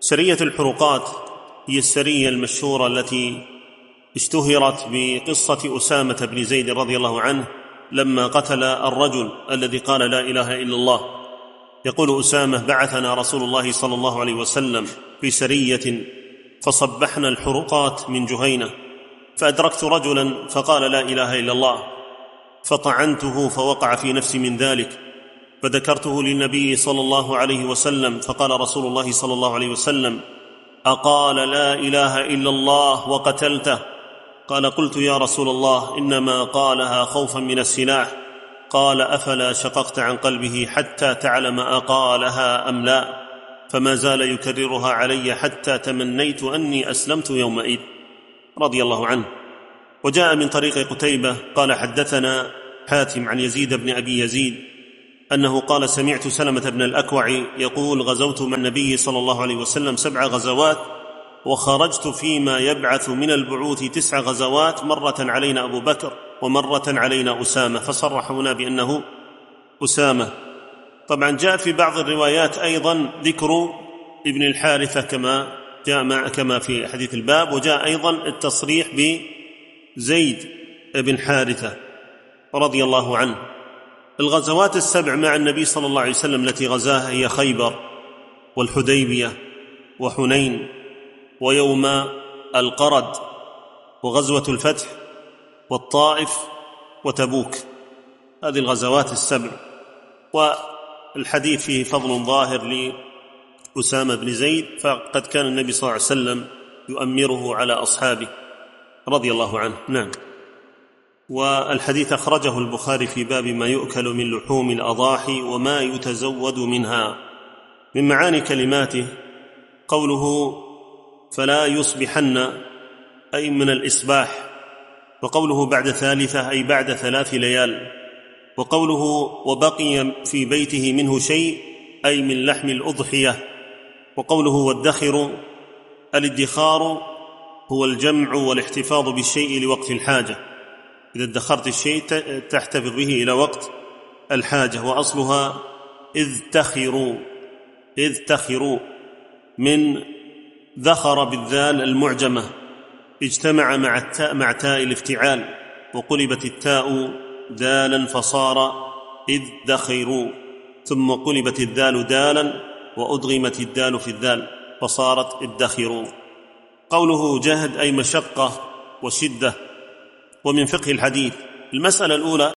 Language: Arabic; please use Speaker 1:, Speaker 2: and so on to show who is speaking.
Speaker 1: سرية الحروقات هي السرية المشهورة التي اشتهرت بقصة أسامة بن زيد رضي الله عنه لما قتل الرجل الذي قال لا إله إلا الله. يقول أسامة: بعثنا رسول الله صلى الله عليه وسلم في سرية فصبحنا الحروقات من جهينة، فأدركت رجلا فقال لا إله إلا الله، فطعنته فوقع في نفسي من ذلك، فذكرته للنبي صلى الله عليه وسلم، فقال رسول الله صلى الله عليه وسلم: أقال لا إله إلا الله وقتلته؟ قال: قلت يا رسول الله إنما قالها خوفا من السلاح. قال: أفلا شققت عن قلبه حتى تعلم أقالها أم لا؟ فما زال يكررها علي حتى تمنيت أني أسلمت يومئذ، رضي الله عنه. وجاء من طريق قتيبة قال: حدثنا حاتم عن يزيد بن أبي يزيد أنه قال: سمعت سلمة بن الأكوع يقول: غزوت مع النبي صلى الله عليه وسلم 7 غزوات، وخرجت فيما يبعث من البعوث 9 غزوات، مرة علينا أبو بكر ومرة علينا أسامة. فصرح هنا بأنه أسامة. طبعا جاء في بعض الروايات أيضا ذكر ابن الحارثة كما في حديث الباب، وجاء أيضا التصريح بزيد بن حارثة رضي الله عنه. الغزوات 7 مع النبي صلى الله عليه وسلم التي غزاها هي خيبر والحديبية وحنين ويوم القرد وغزوة الفتح والطائف وتبوك. هذه الغزوات 7، والحديث فيه فضل ظاهر لأسامة بن زيد، فقد كان النبي صلى الله عليه وسلم يؤمره على أصحابه رضي الله عنه. نعم. والحديث أخرجه البخاري في باب ما يؤكل من لحوم الأضاحي وما يتزود منها. من معاني كلماته قوله: فلا يصبحن، أي من الإصباح، وقوله بعد 3 أي بعد 3 ليال، وقوله وبقي في بيته منه شيء أي من لحم الأضحية، وقوله والدخر، الادخار هو الجمع والاحتفاظ بالشيء لوقت الحاجة، إذا ادخرت الشيء تحتفظ به إلى وقت الحاجة. وأصلها إذ تخروا من ذخر بالذال المعجمة، اجتمع مع تاء الافتعال، وقلبت التاء دالا فصار إذ دخروا، ثم قلبت الذال دالا وأدغمت الدال في الذال فصارت ادخروا. قوله جهد أي مشقة وشدة. ومن فقه الحديث المسألة الأولى